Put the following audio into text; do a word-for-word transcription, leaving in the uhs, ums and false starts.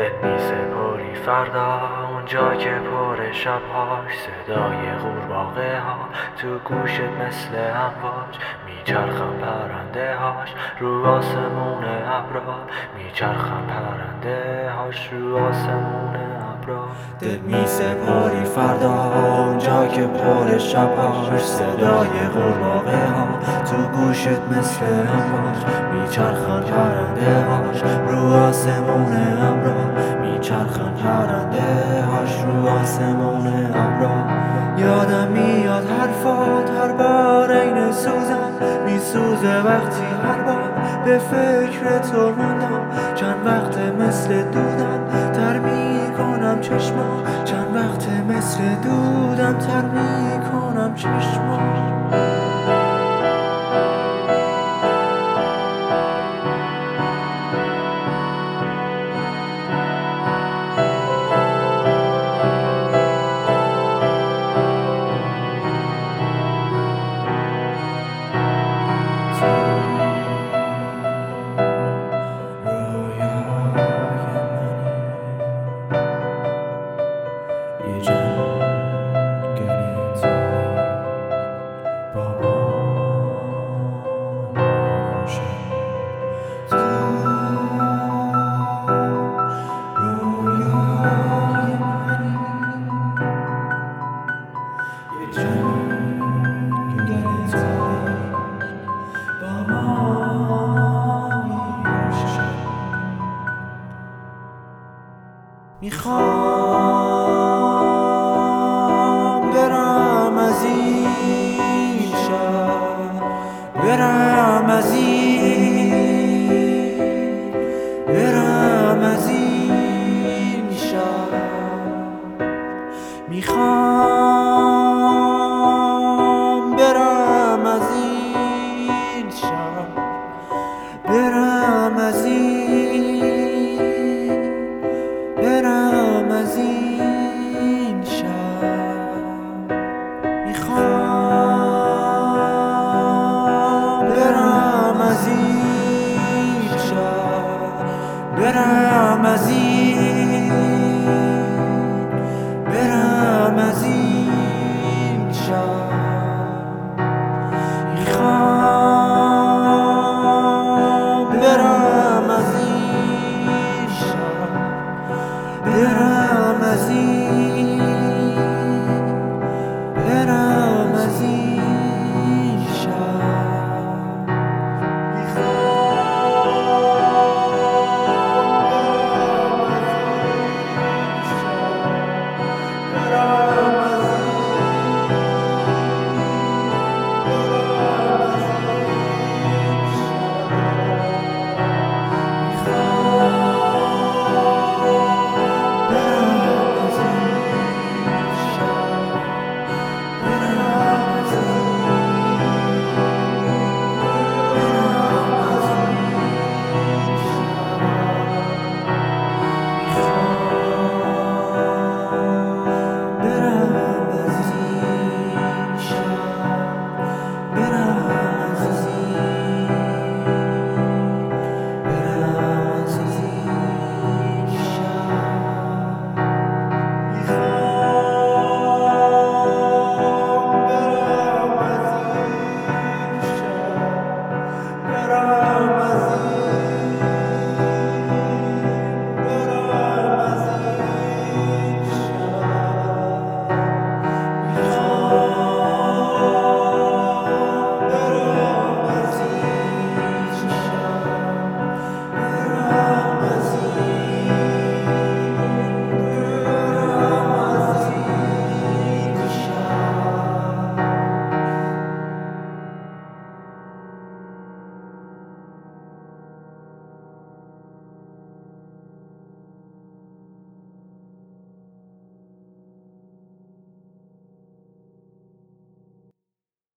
دل میسپاری فردا اونجا که پر شبهاش صدای قورباغه ها تو گوشت مثل امواج میچرخن پرنده هاش رو آسمون ابرا میچرخن پرنده هاش رو آسمون ابرا دل میسپاری فردا اونجا که پر شبهاش صدای قورباغه ها تو گوشت مثل امواج میچرخن پرنده هاش رو آسمون ابرا میچرخن پرنده هاش رو آسمون ابرا یادم میاد حرفات هر بار این سوزم میسوزه وقتی هر بار به فکر تو موندم چند وقت مثل دودم تر میکنم چشمام چند وقت مثل دودم تر میکنم چشمام میخوام برم از این شهر برم از این برم از این شهر میخوام برم از این شهر برم از این برم از این شهر میخوام برم از این شهر برم از این